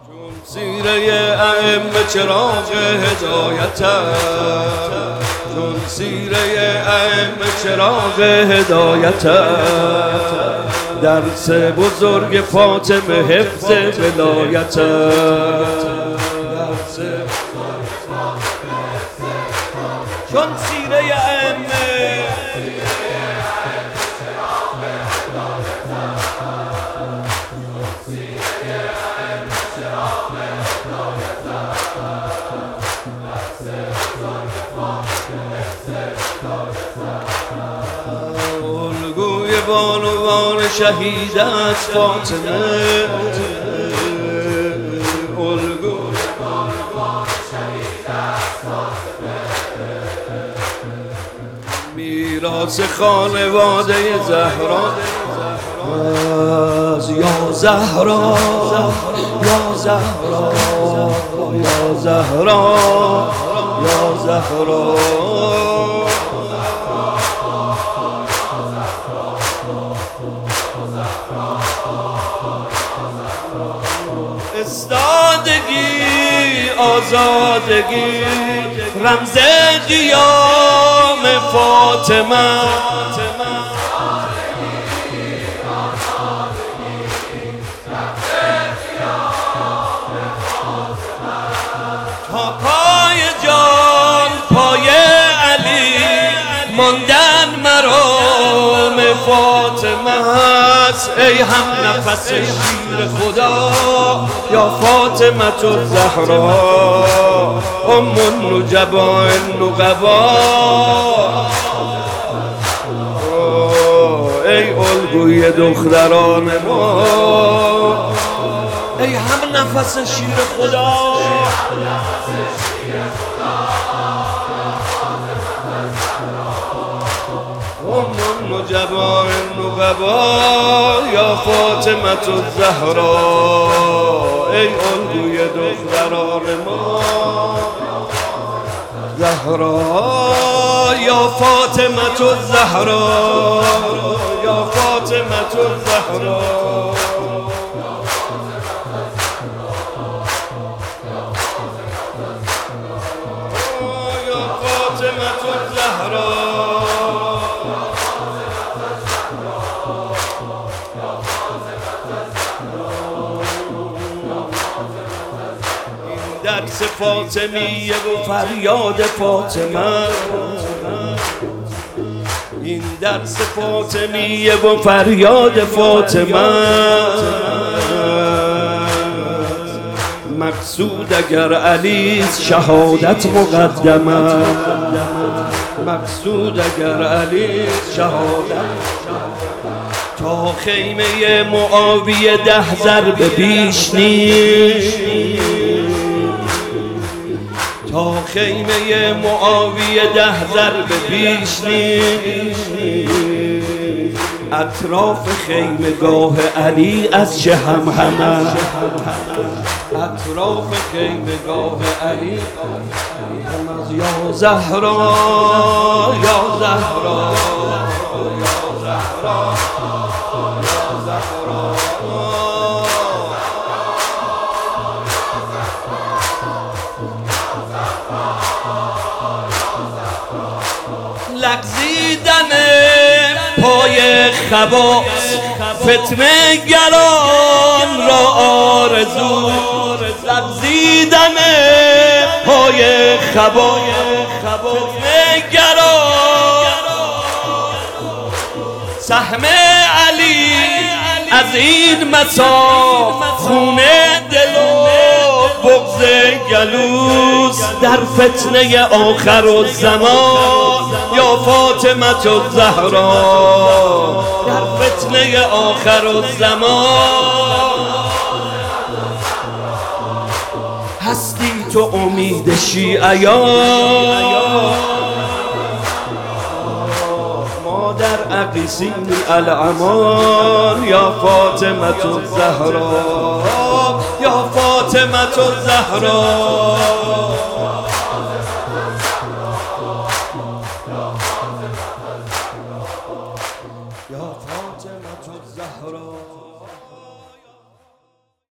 سیره ائمه چراغ هدایتم، چون سیره ائمه چراغ هدایتم، درس بزرگ فاطمه حفظ ولایتم، چون سیره ائمه الگوی بانوان شهیدت فاطمه، الگوی بانوان شهیدت فاطمه، میراث خانواده زهرا یا زهرا یا زهرا یا زهرا یا زهرا استادگی آزادگی رمز قیام فاطمه، تا پای جان پای علی ماندن مرام فاطمه است. ای هم نفس شیر خدا یا فاطمه الزهرا، ام النجبا النقبا، ای الگوی دختران ما، ای هم نفس شیر خدا، ام النجبا النقبا یا فاطمه الزهرا، ای الگوی دختران ما، زهرا یا فاطمه الزهرا، یا فاطمه الزهرا، یا فاطمه الزهرا. درس فاطمیه و فریاد فاطمه، این درس فاطمیه و فریاد فاطمه، مقصود اگر علی شهادت مقدمه، مقصود اگر علی شهادت، تا خیمه معاویه 10 ضرب بیش نیست، تا خیمه معاویه 10 ضرب بیش نیست، اطراف خیمگاه علی از چه همه، اطراف خیمگاه علی از یا زهرا یا زهرا یا زهرا یا زهرا. لغزیدن پای خباث فتنه گران را آرزو، لغزیدن پای خباث فتنه گران، سهم علی از این مساف خونه دل و بغض گلوس، در فتنه آخر الزمان یا فاطمه الزهرا، در فتنه آخر الزمان هستی تو امید شیعیان، ما در عقیسین الامان یا فاطمه الزهرا، یا فاطمه الزهرا.